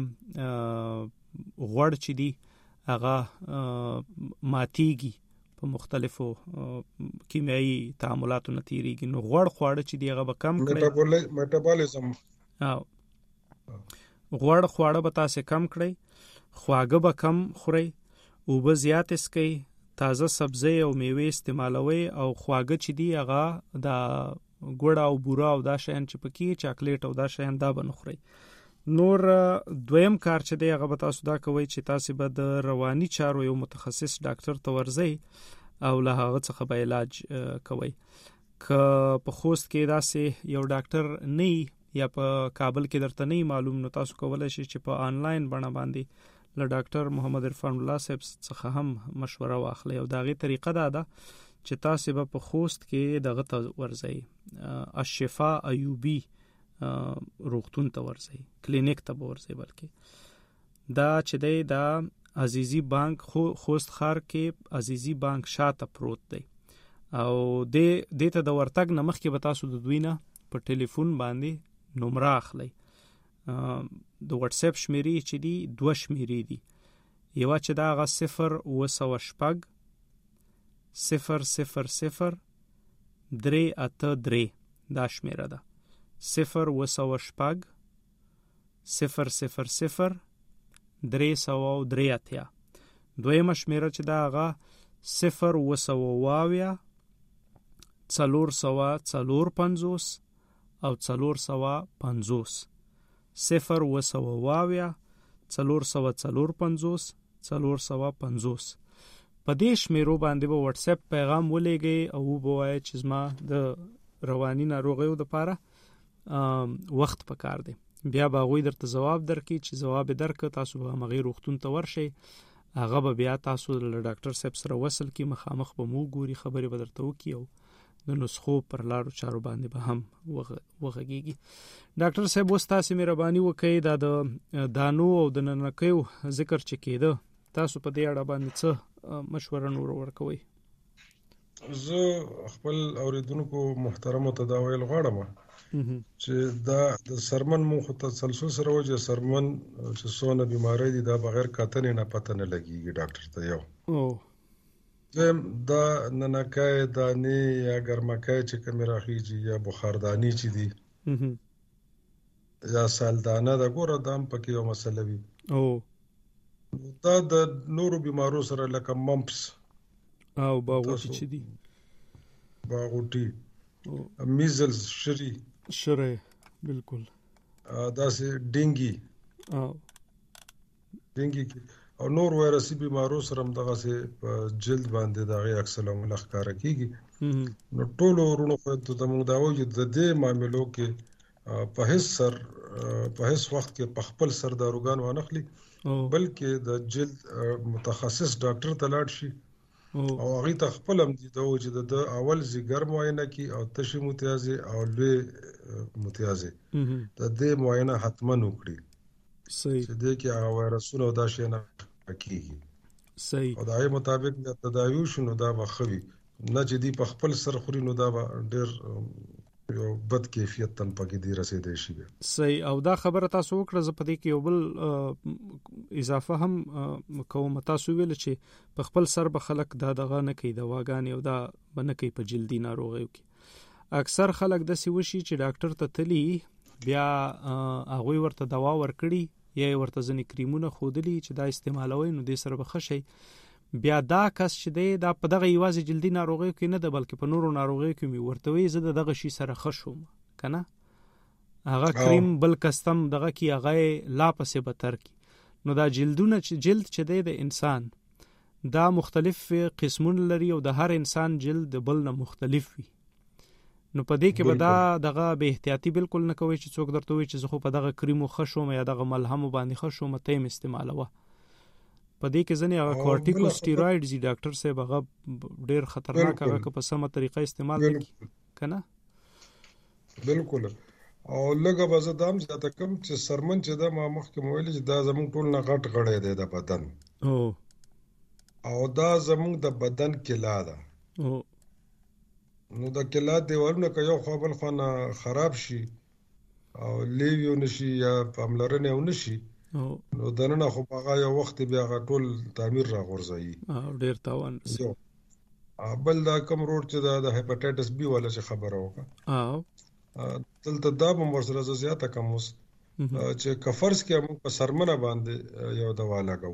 غوړ چې دی هغه ماتيږي په مختلفو کیمیاوي تعاملاتو نتیریږي نو غوړ خواړه چې دی هغه به کم کړي میټابولیزم غوړ خواړه به تاسو کم کړئ خواږه به کم خورئ او به زیات اسکئ تازه سبزی او میوه استعمالوي او خواږه چې دی هغه د ګوړه او بوره او دا شیان چې پکې چاکلیټ او دا شیان دا بنخورئ نور دویم کار چې دی هغه به تاسو دا کوئ چې تاسو به د رواني چارو یو متخصص ډاکټر ته ورځئ او له هغه څخه به علاج کوئ که په خوست کې داسې یو ډاکټر نه یا په کابل کې درته نه معلوم نو تاسو کولای شئ چې په آنلاین بڼه باندې له ډاکټر محمد عرفان الله صاحب څخه هم مشوره واخلئ او دا غي طریقه ده چې تاسو به په خوست کې دغه ته ورځئ الشفاء ایوبی روغتون ته ورځئ کلینیک ته ورځئ بلکې دا چې دی دا عزیزی بانک خوست خار کې عزیزی بانک شاته پروت دی او د ته د ورتګ نمخ کې به تاسو د دوی نه په ټلیفون باندې نمبر اخلي. د واتس اپ شمیرې چې دي 2 شمیرې دي. یو چې دا غا 0 0 383 دا شمیره ده 0 0 383. دویمه شمیره چې دا غا 0 450 او 450 0 450 450. په دې شمیرو باندې به واتس اپ پیغام ولېږئ او ووایئ چې زما د رواني ناروغیو لپاره وخت پکار دی. بیا به هغوی درته جواب درکړي چې جواب درکړه تاسو به هغې روغتون ته ورشئ. هغه به بیا تاسو له ډاکټر صاحب سره وصل کړي، مخامخ به مو ګوري، خبرې به درته وکړي او د نسخو پر لارو چارو باندې به هم وغږیږي. ډاکټر صاحب اوس تاسو مهرباني وکړئ دا د دانو او د ننکیو ذکر چې کېده تاسو په دې اړه باندې څه مشوره نور ورکوي؟ زه خپل اوریدونکو محترمو ته دا ویل غواړم چې دا د سرمن مو خو تسلسل سره وجه سرمن چې څونه بیماری دي دا بغیر کتنې نه پته نه لګيږي ډاکټر ته. یو دا ننکای دانی یا ګرمکای چې کوم راخیږي یا بخاردانی چې دي یا سالدانه دا ګوره دام پکې یو مسله وي. دا د نورو بیمارو سره لکه ممپس او باغوټي چې دي باغوټي میزلز شری بالکل دا سه ډینګي او نور وایرسي بیمارو سره هم دغه سه جلد باندې دغه اکسلو ملخکار کیږي. نو ټول ورونو خو ته موږ دا وایو د دې معاملو کې په هیڅ وخت کې په خپل سرداروګان وانخلي بلکې د جلد متخصص ډاکټر ته لاړ شي او هغه ته خپل هم دي د وجه د اول زیګر معاینه کی او تشی متیازه او لوی متیازه د دې معاینه حتما وکړي. صحیح چې دې کې هغه وایرسونه او دا شی نه کیږي. صحیح او دای مطابق د تداوی شنو دا بخوي نه چې دی په خپل سر خوري نو دا ډېر یو بد کیفیت تن پکې دی رسیدې شي. صحیح. او دا خبره تاسو وکړه ز پدې کې یو بل اضافه هم کوم تاسو ویل چې په خپل سر به خلک دا دغه نه کوي دواګانې او دا بنه کوي په جلدی ناروغیو کې. اکثر خلک د سی وشي چې ډاکټر ته تلی بیا هغه ورته دوا ورکړي یا ورته ځنې کریمونه خودلی چې دا استعمالوي نو د سره بخښي. بیا دا کس چې دی دا په دغه یوازې جلدی ناروغیو کې نه ده بلکې په نورو ناروغیو کې می ورته وي زه دغه شی سره خښوم کنه هغه کریم بل کستم دغه کی هغه لا پسې بتر کی. نو دا جلدونه چې جلد چې دی د انسان دا مختلف قسمونه لري او د هر انسان جلد بل نه مختلف وي. نو په دې کې به دا دغه به احتیاطي بالکل نه کوي چې څوک درته وي چې زه خو په دغه کریمو خښوم یا دغه ملهم باندې خښوم ته یې استعمالوه. په دې کې ځنې هغه کورټیکوستیرویډز دي ډاکټر صاحب هغه ډېر خطرناک هغه په سمه طریقه استعمال کوي کنه. بالکل. او لږه بزه دام زیاته کم چې سرمن چې دا ما مخکې مویل چې دا زموږ ټول نه غټ غړې دی د بدن او دا زموږ د بدن کلا ده. نو د کلا دیوالونه که یو خوا بل خوا نه خراب شي او لیویو نشي یا پاملرنه او نشي نو دنه خو هغه یو وخت بیا ټول تعمیر را غورځي او ډیر تاوان. بل دا کوم روډ چې د هپاتایټس بی والا چې خبره وکړه دلته دا به ورسره زیاته کم اوس چې کفرس کې موږ په سرمنه باندې یو دوا لګاو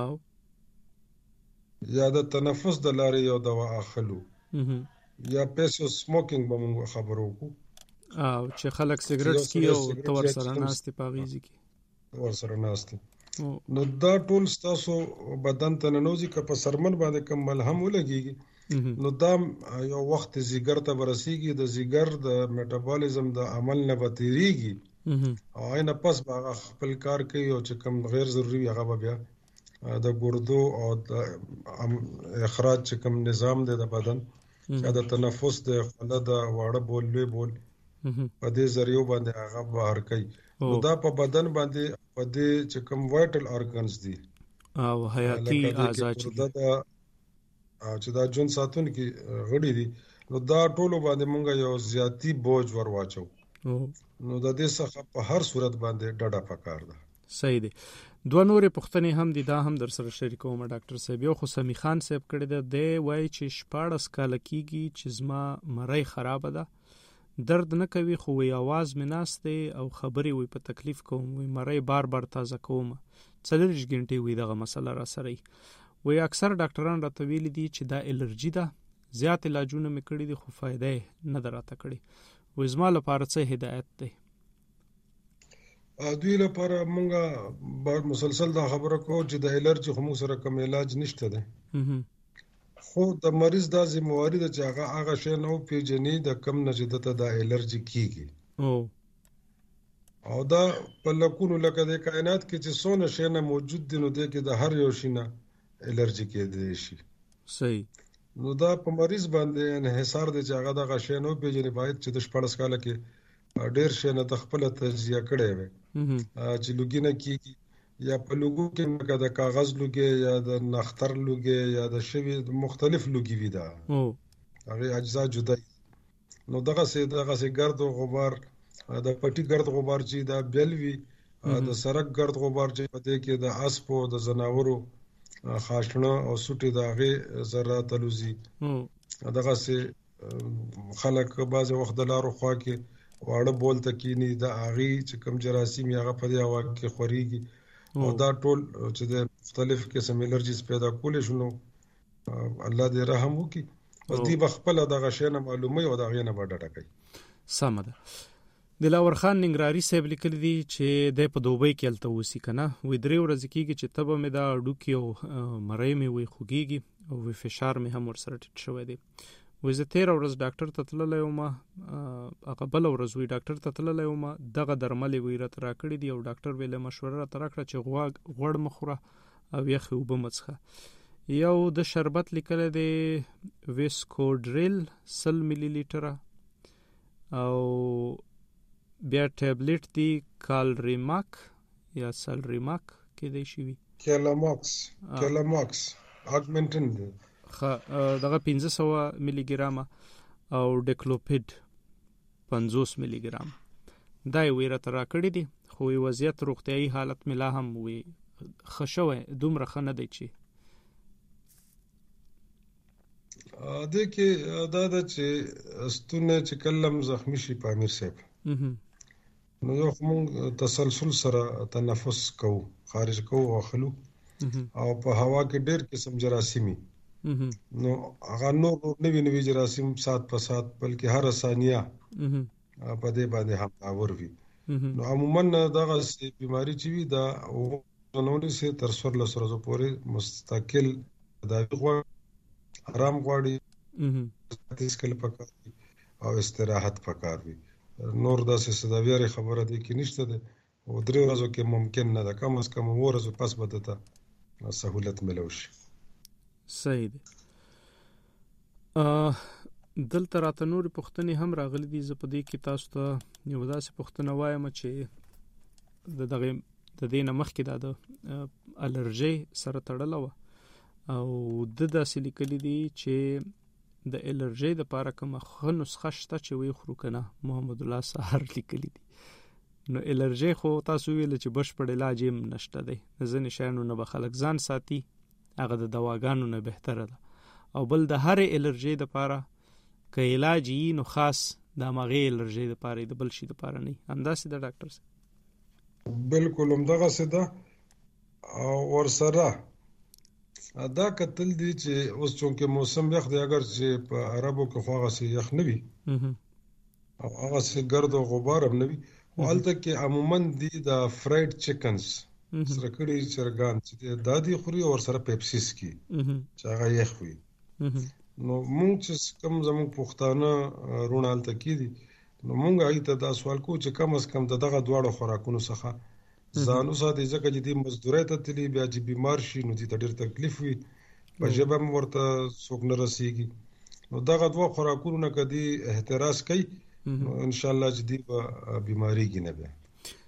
یا د تنفس د لارې یو دوا اخلو یا پیسو سموکینګ به موږ خبرو وکړو او چې خلک سیګریټ سکي او تور سره ناستي پاغيزي کې ورسره ناستي نو دا ټول ستاسو بدن ته ننوځي که په سرمن باندې کم ملهم ولګيږي نو دا یو وخت زیګر ته ورسیږي د زیګر د میټابولیزم د عمل نه بتیریږي او اینه پس به خپل کار کوي او چې کم غیر ضروري هغه بیا د ګردو او د اخراج چې کم نظام دی د بدن یا د تنفس د خله د واړه بول لوی بول په دې ذریعہ باندې هغه بهر کوي. نو دا په بدن باندې په دې چې کوم وایټل ارګنز دي او حیاتي اعضاء چې چې دا جون ساتون کې غړي دي نو دا ټولو باندې مونږ یو زیاتی بوج ورواچو نو د دې څخه په هر صورت باندې ډډه پکار ده. صحیح دی. دوه نورې پوښتنې هم دي دا هم در سره شریکوم ډاکټر صاحب. یو خو سمی خان صاحب کړی دی وایي چې 14 کاله کېږي چې زما مړی خراب ده، درد نه کوي خو وی आवाज مې ناست دی او خبرې وي په تکلیف کوم، وی مړی بار بار تازه کوم، 40 غنټې وی دغه مسله را سره وي. اکثر ډاکټران راته ویلي دي چې دا الرجی ده، زیات علاجونه مې کړي دي خو فائدې نه دراته کړي. وې زما لپاره څه هدایت دی؟ دوی لپاره مونږه مسلسل دا خبره کوو چې د الرجی خو موږ سره کوم علاج نشته ده، خو د مریض دا ذمہواری ده چې هغه شی نو پیژني د کم نه چې دته د الرجی کیږي او دا په لکونو لکه د کائنات کې چې څونه شی نه موجود دي نو د کې د هر یو شی نه الرجی کېدای شي. صحیح. نو دا په مریض باندې انحصار دی چې هغه د غشې نو پیژني، باید چې د 14 کاله کې ډېر شی نه تخپل تجزیه کړي وي چې لوګي نه کیږي یا په لوګو کې مګه د کاغذ لوګي یا د نختر لوګي یا د شوی مختلف لوګي وي دا هغه اجزا جدا. نو دغه سي ګرد او غبار د پټي ګرد غبار چې دا بلوي د سرک ګرد غبار چې پته کې د اسپو د زناورو خاصنه او سټي داغه ذرات لوزي دغه سي خلک بعض وخت د لارو خوا کې واړه بولته کینی د اغي چې کم جراثیم هغه په دی هوا کې خوريږي او دا ټول چې د مختلف قسم الرجیز پیدا کولې شنو الله دې رحم وکي بس دی بخپل دغه شی نه معلومه او دغه نه وډټه کوي. سم ده. دلاور خان ننګراری صاحب لیکل دي چې د په دوبۍ کې الته وسی کنه وې درې ورځې کېږي چې تبه مې دا ډوکی او مړی مې وې خوږيږي او وې فشار مې هم ورسره ټیټ شوی دی. وې زه 13 ورځ ډاکټر ته تللی وم، هغه بل ورځ وې ډاکټر ته تللی وم، دغه درمل وې راته راکړي دي او ډاکټر ویل مشوره راته راکړه چې غوړ مخوره او یخ اوبه مڅخه. یو د شربت لیکل دی ویسکوډریل 100 ملي لیټره او بیا ټابلیټ دی کالریماک یا سالریماک کې دی شي وی کلاماکس اگمنټن دغه 1500 ملي ګرام او ډیکلوپید 50 ملي ګرام دا یې ویره تر کړی دي خو وضعیت روغتیايي حالت ملا هم وی خښوي دومره خنه دی چې د کې دا د چې استونه چې کلم زخمی شي په امیر صاحب نو یو موږ تسلسل سره تنفس کوو خارج کوو او خلو او په هوا کې ډېر قسم جراثیمي نو هغه نوې جراثیم سات په سات بلکې هر ثانیه په دې باندې هم اور وي. نو عموما دغه بیماری چې وي دا نورې سه تر 16 ورځې پورې مستقل دایغه آرام غواړي تسکل پکار او استراحت پکار وي. نور داسې سداویاري خبره دي کې نشته ده او درې ورځې کې ممکن نه ده کم از کم ورځې پس بدته سہولت ملوشي. صحیح ده. دلته راته نور پوښتنې هم راغلي دي. زه په دې کې تاسو ته یو داسې پوښتنه وایم چې د دې نه مخکې د الرجی سره تړله وه او د داسې لیکلي دي چې د الرجی د لپاره کومه ښه نسخه شته چې ویې خورو که نه. محمد الله سهار لیکلي دي. نو الرجی خو تاسو ویل چې بشپړ علاج یې نشته دی، د ځینې شیانو نه به خلک ځان ساتي، هغه د دواګانو نه بهتره ده. او بل د هرې الرجی د لپاره که علاج یې نو خاص د همغې الرجی د لپاره د بل شي د لپاره نه. همداسې ده ډاکټر صاحب؟ بالکل همدغسې ده. او ورسره دا کتل دي چې اوس چونکې موسم یخ دی، اگر چې په عربو کې خو هغسې یخ نه وي او هغسې ګرد او غبار هم نه وي، خو هلته کې عموما دي د فرایډ چکنز سره کړي چرګان چې دا دي خوري او ورسره پیپسیس کې چې هغه یخ وي. نو مونږ چې کم زمونږ پښتانه رونه هلته کې دي نو مونږ هغې ته دا سوال کوو چې کم از کم د دغه دواړو خوراکونو څخه ځان وساتي، ځکه چې دې مزدورۍ ته تلي بیا چې بیمار شي نو دې ته ډېر تکلیف وي، په ژبه هم ورته څوک نه رسېږي. نو دغه دوه خوراکونو نه که دې احتراز کوي نو انشاءالله چې دې به بیماریږي نه بیا.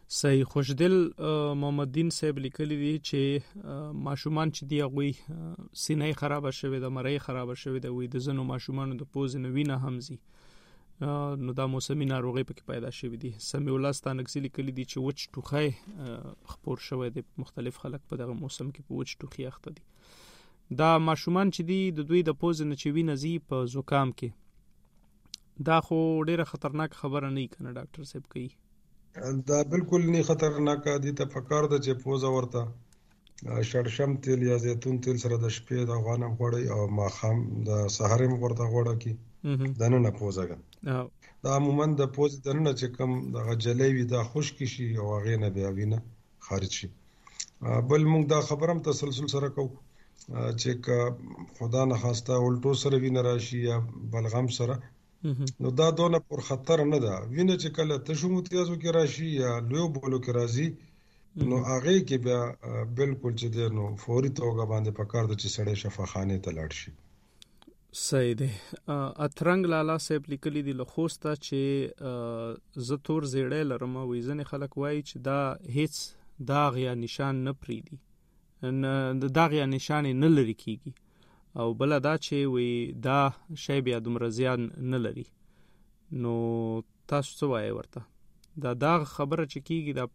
صحیح. خوشدل محمد دین صاحب لیکلی دی چې ماشومان چې دی هغه سینې خراب شوه د مړی خراب شوه د وې د زنو ماشومان د پوز نوینه همزي نو دا موسمي ناروغي پکې پیدا شوه دي. سمي الله ستانګسي لیکلی دی چې وچ ټوخه خپور شوه د مختلف خلک په دغه موسم کې په وچ ټوخي اخته دي. دا ماشومان چې دی د دوی د پوز نه چوي نزي په زکام کې دا خو ډیره خطرناک خبره نه کنه ډاکټر صاحب کوي. دا بالکل نه خطرناک دي ته پکار د چې پوزه ورته شړشم تیل یا زیتون تیل سره د شپې د غوانم غوړی او ماخام د سحرم ورته غوړه کی دنه نه پوزه دا عموما د پوز دنه چې کم د جلوی د خشک شي او هغه نه بیا وینه خارج شي. بل موږ دا خبرم تسلسل سره کو چې خدا نه خواسته الټو سره وینه راشي یا بلغم سره نو دا دونه پر خطر نه ده. وینه چې کله تشو متیازو کې راشي یا لوی بولو کې راځي نو هغه کې بیا بالکل چې ده نو فوري توګه باندې پکار د چې سړی شفاخانه ته لاړ شي. صحیح دی. اترنګ لالا صاحب لیکلی دی له خوسته چې زه تور زیړی لرم وې ځنې خلک وایي چې دا هیڅ داغ یا نشان نه پریدي د داغ یا نشان نه لري کیږي او بل دا چې وی دا شی بیا دومره زیان نه لري. نو تاسو څه وایي ورته دا داغ خبره چې کیږي دا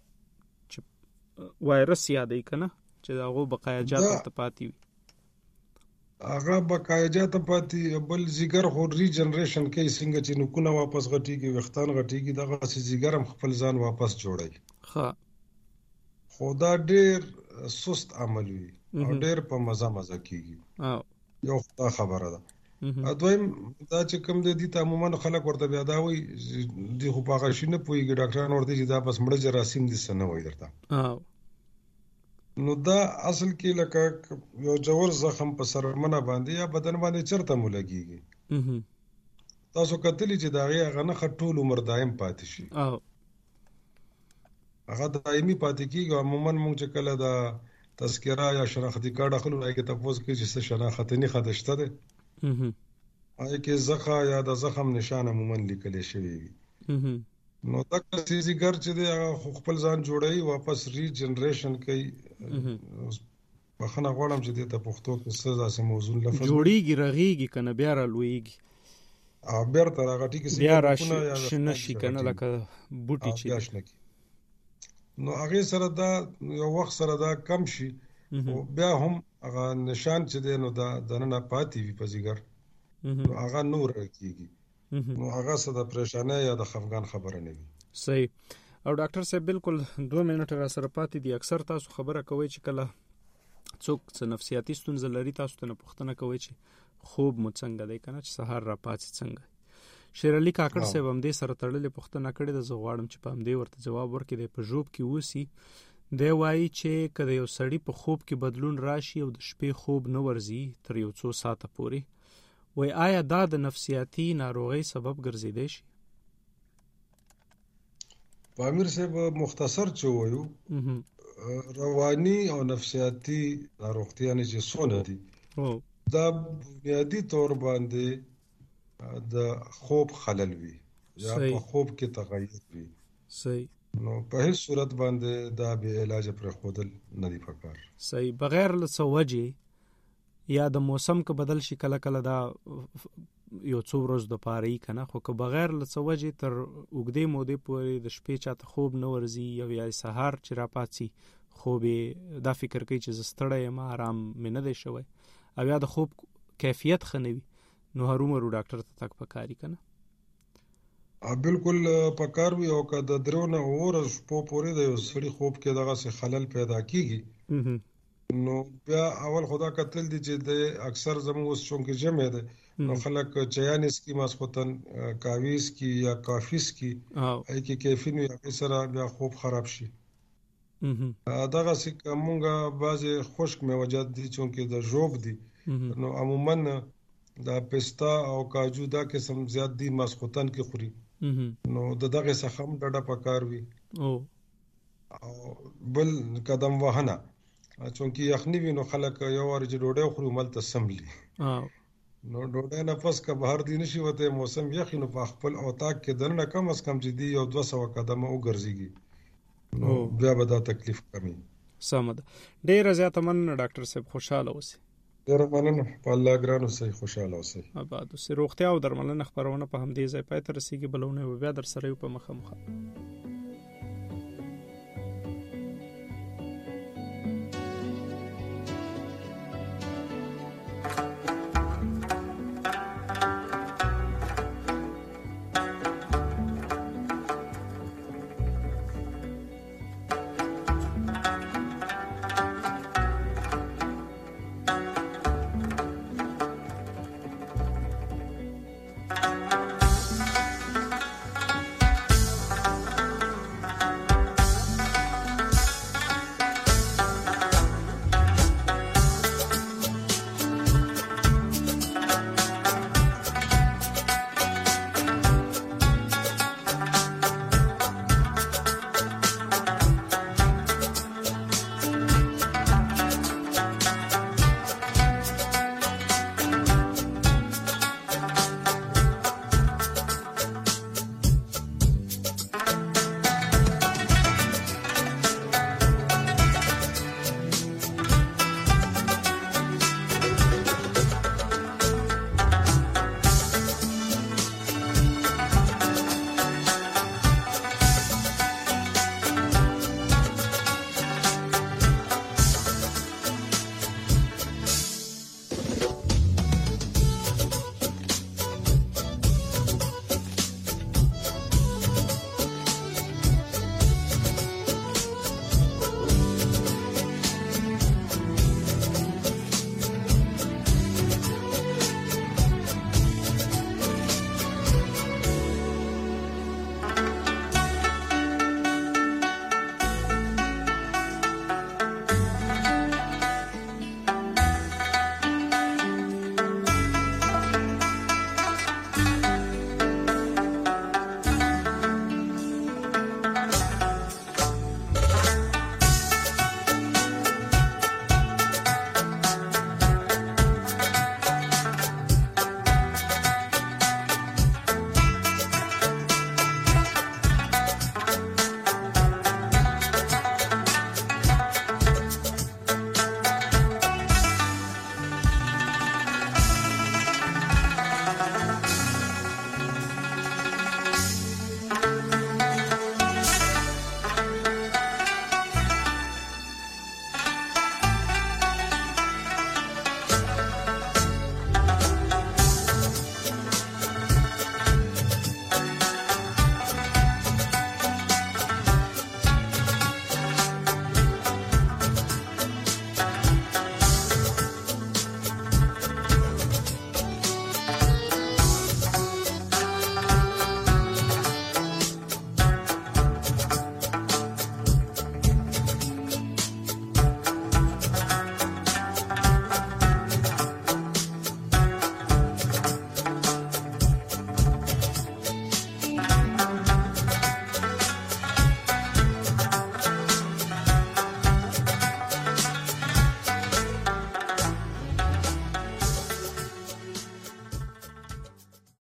چې وایرس یادې کنه چې داغه بقایجات ته پاتې وي هغه بقایجات پاتې بل زیګر خو ری جنریشن کې څنګه چې نو کو واپس غټیږي وختان غټیږي دغه سي زیګر هم خپل ځان واپس جوړي. ها خدا ډېر سست عمل وي او ډېر په مزه کیږي یو خدا خبره ده. دویم دا چې کوم د دې عموما خلک ورته بیا دا وي د خو پاغه شي نه پويږي ډاکټران ورته چې دا بس مړ جراثیم دي سنه وای درته نو دا اصل کې لکه یو جوړ زخم په سرمنه باندې یا بدن باندې چرته مو لګيږي. تاسو کتلی چې دا غي غنه خټول عمر دائم پاتې شي هغه دایمي پاتې کیږي. عموما موږ چې کله دا تذکرہ یا شناختی کارت اخلو هغه کې تاسو کې چې شناخت نه خدشته ده هغه کې زخه یا د زخم نشان عموما لیکل شوی وي نو دا کسي ګر چې د خپل ځان جوړي واپس ری جنریشن کوي. بخنه غواړم چې د پښتو کې څه ځاسه موضوع لفظ جوړيږي رغيږي کنه بیا را لويږي او بیا تر هغه ټکی بیا راشي نشي کنه لکه بوټي چې نو هغه سره دا یو وخت سره دا کم شي او بیا هم هغه نشان چې دی نو دا دنه پاتې وي په زیګر نو هغه نور کیږي نو هغه څه د پریشانه یا د خفګان خبره نه وي. صحیح. او ډاکټر صاحب بالکل 2 منټه را سره پاتې دي. اکثر تاسو خبره کوي چې کله څوک څه نفسیاتي ستونزه لري تاسو ته پوښتنه کوي چې خوب مو څنګه دی کنه چې سحر را پاتې څنګه. شیر علي کاکړ صاحب هم دې سره تړلې پوښتنه کړې د زغواړم چې په همدې ورته جواب ورکړي د پژوب کې وسی دی وایي چې کله یو سړی په خوب کې بدلون راشي او د شپې خوب نه ورځي تر یو څو ساعته پورې وای آیا دا د نفسیاتي ناروغي سبب ګرځیدای شي؟ پامیر صاحب مختصر چې وایو رواني او نفسیاتي ناروغتیا نه چې څونه دي دا بنیادی طور باندې د خوب خلل وي یا په خوب کې تغیر وي. صحیح. نو په هیڅ صورت باندې دا به علاج پر خودل نه دی پکار. صحیح. بغیر له سوجي یا د موسم کې بدل شي کله کله دا یو څو ورځې د پاره کنه خو که بغیر له سوجي تر وګدې مودې پورې د شپې چاته خوب نه ورځي یا سحر چې را پاتې خوب دا فکر کوي چې زستړی ما آرام مې نه دی شوی او یا د خوب کیفیت خنوي نو هرومرو ډاکټر ته تک پکاري کنه بالکل پکار وي او که د درونه اورز په پورې د سړي خوب کې دغه څه خلل پیدا کیږي نو بیا اول خدا کتل دي چې د اکثر زموږ اوس چونکه جمع ده نو خلک چیانس کی ماسختن کاویس کی یا کافیس کی ای کی کیفین یا سره بیا خوب خراب شي. دغه څه کومه بعضی خشک میوجات دي چونکه د جوب دي نو عموما دا پستا او کاجو دا قسم زیات دي ماسختن کې خوري نو دغه څه هم ډډه پکار وي او بل قدم وهنه چونکه یخنی وي نو خلک یو ورځ ډوډۍ خوري مل تسملی نو ډوډۍ نه پس که بهر دی نشي وته موسم یخ نو په خپل اوتاق کې دنه کم از کم جدي یو 200 قدمه وګرځيږي نو بیا به دا تکلیف کمی. سمه ده. ډېره زیاته مننه ډاکټر صاحب، خوشاله اوسئ. ډېره مننه، په الله ګران اوسئ، خوشاله اوسئ. آباد اوسئ. روغتیا او درملنه خبرونه په همدې ځای پای ته رسیږي. بلونه بیا در سره یو په مخه.